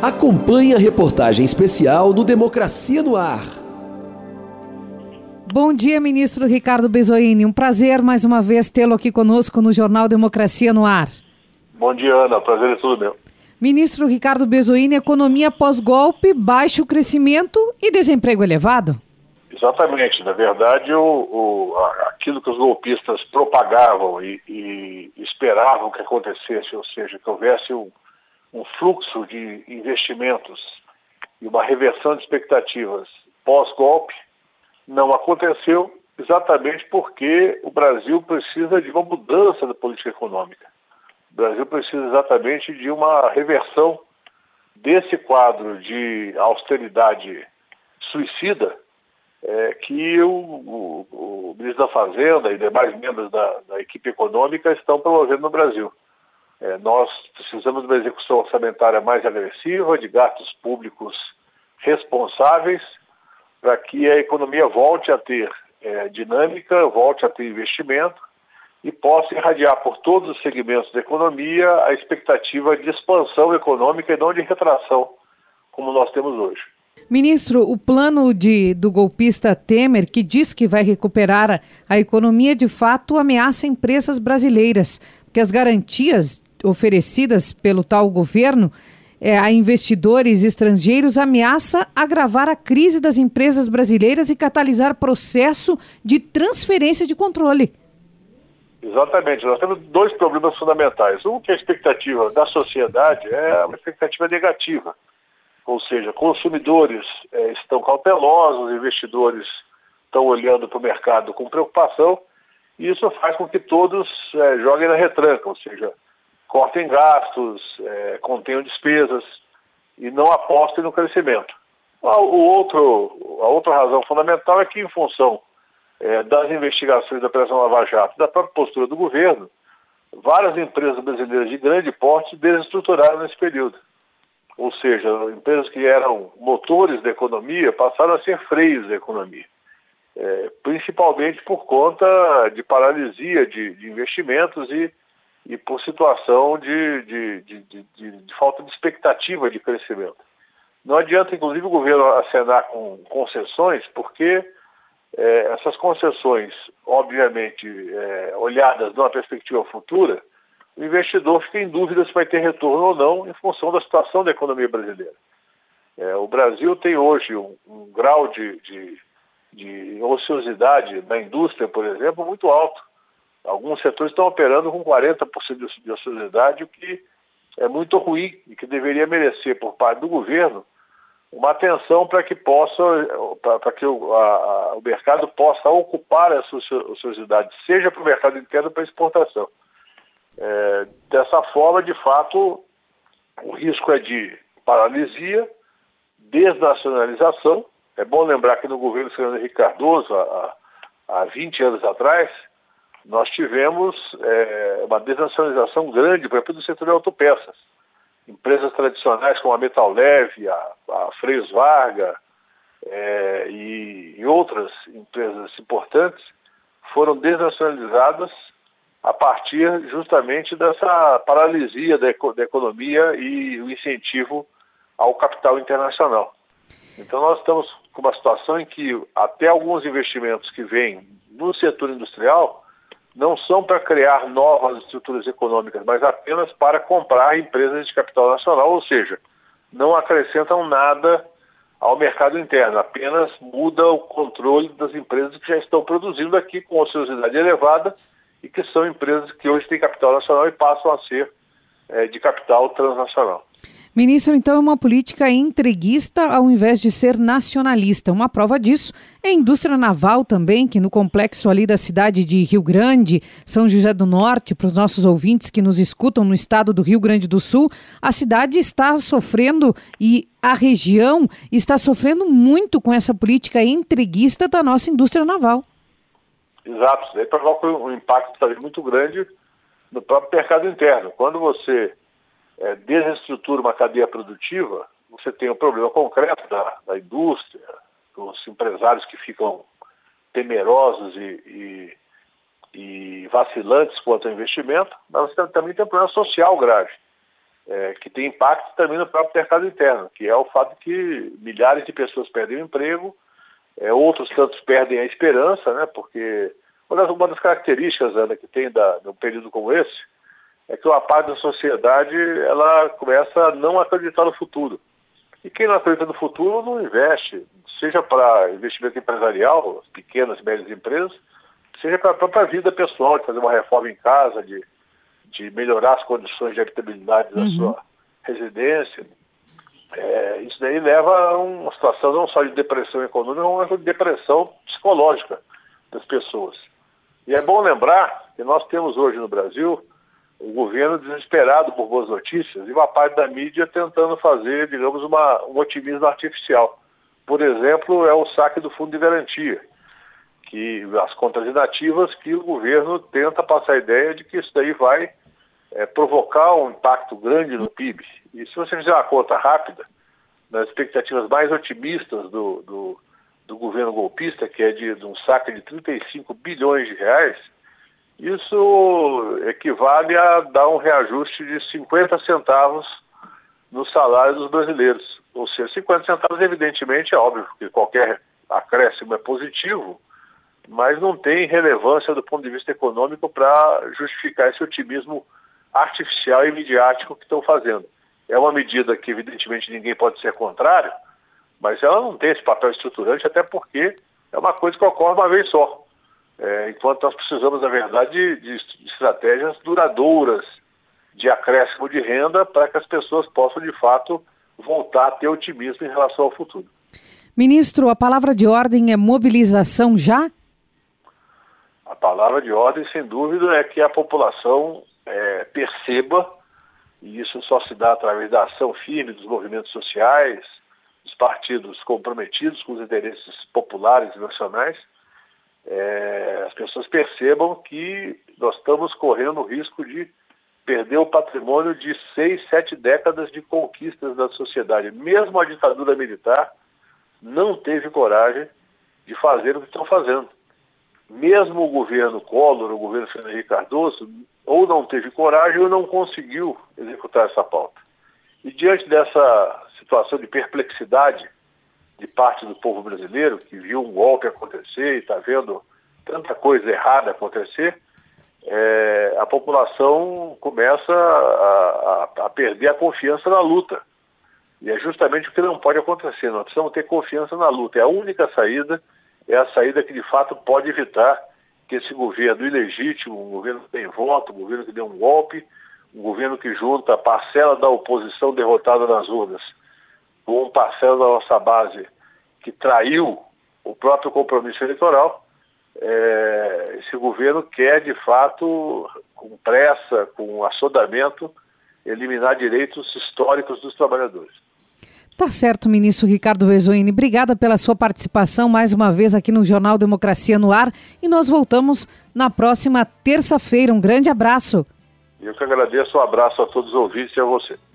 Acompanhe a reportagem especial no Democracia no Ar. Bom dia, ministro Ricardo Bezoini. Um prazer mais uma vez tê-lo aqui conosco no Jornal Democracia no Ar. Bom dia, Ana. O prazer é todo meu. Ministro Ricardo Bezoini, economia pós-golpe, baixo crescimento e desemprego elevado? Exatamente. Na verdade, aquilo que os golpistas propagavam e esperavam que acontecesse, ou seja, que houvesse um fluxo de investimentos e uma reversão de expectativas pós-golpe, não aconteceu exatamente porque o Brasil precisa de uma mudança da política econômica. O Brasil precisa exatamente de uma reversão desse quadro de austeridade suicida que o ministro da Fazenda e demais membros da equipe econômica estão promovendo no Brasil. Nós precisamos de uma execução orçamentária mais agressiva, de gastos públicos responsáveis, para que a economia volte a ter dinâmica, volte a ter investimento e possa irradiar por todos os segmentos da economia a expectativa de expansão econômica e não de retração, como nós temos hoje. Ministro, o plano do golpista Temer, que diz que vai recuperar a economia, de fato ameaça empresas brasileiras, porque as garantias oferecidas pelo tal governo a investidores estrangeiros ameaça agravar a crise das empresas brasileiras e catalisar processo de transferência de controle. Exatamente. Nós temos dois problemas fundamentais. Um, que a expectativa da sociedade é uma expectativa negativa. Ou seja, consumidores estão cautelosos, investidores estão olhando para o mercado com preocupação, e isso faz com que todos joguem na retranca, ou seja, cortem gastos, contenham despesas e não apostem no crescimento. A outra razão fundamental é que, em função das investigações da Operação Lava Jato, da própria postura do governo, várias empresas brasileiras de grande porte desestruturaram nesse período. Ou seja, empresas que eram motores da economia passaram a ser freios da economia, principalmente por conta de paralisia de investimentos e por situação de falta de expectativa de crescimento. Não adianta, inclusive, o governo acenar com concessões, porque essas concessões, obviamente, olhadas numa perspectiva futura, o investidor fica em dúvida se vai ter retorno ou não em função da situação da economia brasileira. O Brasil tem hoje um grau de ociosidade na indústria, por exemplo, muito alto. Alguns setores estão operando com 40% de ociosidade, o que é muito ruim e que deveria merecer por parte do governo uma atenção para que o mercado possa ocupar essa ociosidade, seja para o mercado interno ou para a exportação. Dessa forma, de fato, o risco é de paralisia, desnacionalização. É bom lembrar que no governo do Fernando Henrique Cardoso, há 20 anos atrás, nós tivemos uma desnacionalização grande, por exemplo, do setor de autopeças. Empresas tradicionais como a Metal Leve, a Freios Varga e outras empresas importantes foram desnacionalizadas a partir justamente dessa paralisia da economia e o incentivo ao capital internacional. Então nós estamos com uma situação em que até alguns investimentos que vêm no setor industrial não são para criar novas estruturas econômicas, mas apenas para comprar empresas de capital nacional, ou seja, não acrescentam nada ao mercado interno, apenas muda o controle das empresas que já estão produzindo aqui com ociosidade elevada e que são empresas que hoje têm capital nacional e passam a ser de capital transnacional. Ministro, então é uma política entreguista ao invés de ser nacionalista. Uma prova disso é a indústria naval também, que no complexo ali da cidade de Rio Grande, São José do Norte, para os nossos ouvintes que nos escutam no estado do Rio Grande do Sul, a cidade está sofrendo e a região está sofrendo muito com essa política entreguista da nossa indústria naval. Exato, isso aí provoca um impacto também muito grande no próprio mercado interno. Quando você desestrutura uma cadeia produtiva, você tem um problema concreto da indústria, dos empresários que ficam temerosos e vacilantes quanto ao investimento, mas você também tem um problema social grave. que tem impacto também no próprio mercado interno, que é o fato de que milhares de pessoas perdem o emprego, outros tantos perdem a esperança, né? Porque uma das características, Ana, que tem num período como esse, é que uma parte da sociedade ela começa a não acreditar no futuro. E quem não acredita no futuro não investe, seja para investimento empresarial, pequenas e médias empresas, seja para a própria vida pessoal, de fazer uma reforma em casa, de melhorar as condições de habitabilidade da sua residência. Isso daí leva a uma situação não só de depressão econômica, mas de depressão psicológica das pessoas. E é bom lembrar que nós temos hoje no Brasil o governo desesperado por boas notícias e uma parte da mídia tentando fazer, digamos, um otimismo artificial. Por exemplo, é o saque do fundo de garantia, que as contas inativas, que o governo tenta passar a ideia de que isso daí vai provocar um impacto grande no PIB. E se você fizer uma conta rápida, nas expectativas mais otimistas do governo golpista, que é de um saque de 35 bilhões de reais, isso equivale a dar um reajuste de 50 centavos no salário dos brasileiros. Ou seja, 50 centavos, evidentemente, é óbvio que qualquer acréscimo é positivo, mas não tem relevância do ponto de vista econômico para justificar esse otimismo artificial e midiático que estão fazendo. É uma medida que, evidentemente, ninguém pode ser contrário, mas ela não tem esse papel estruturante, até porque é uma coisa que ocorre uma vez só. Enquanto nós precisamos, na verdade, de estratégias duradouras de acréscimo de renda para que as pessoas possam, de fato, voltar a ter otimismo em relação ao futuro. Ministro, a palavra de ordem é mobilização já? A palavra de ordem, sem dúvida, é que a população perceba, e isso só se dá através da ação firme dos movimentos sociais, dos partidos comprometidos com os interesses populares e nacionais, as pessoas percebam que nós estamos correndo o risco de perder o patrimônio de 6, 7 décadas de conquistas da sociedade. Mesmo a ditadura militar não teve coragem de fazer o que estão fazendo. Mesmo o governo Collor, o governo Fernando Henrique Cardoso, ou não teve coragem ou não conseguiu executar essa pauta. E diante dessa situação de perplexidade de parte do povo brasileiro, que viu um golpe acontecer e está vendo tanta coisa errada acontecer, a população começa a perder a confiança na luta. E é justamente o que não pode acontecer. Nós precisamos ter confiança na luta. É a única saída, é a saída que de fato pode evitar que esse governo ilegítimo, um governo que tem voto, um governo que deu um golpe, um governo que junta a parcela da oposição derrotada nas urnas com parcela da nossa base que traiu o próprio compromisso eleitoral, esse governo quer, de fato, com pressa, com assodamento, eliminar direitos históricos dos trabalhadores. Tá certo, ministro Ricardo Vezoini. Obrigada pela sua participação mais uma vez aqui no Jornal Democracia no Ar e nós voltamos na próxima terça-feira. Um grande abraço. Eu que agradeço, um abraço a todos os ouvintes e a você.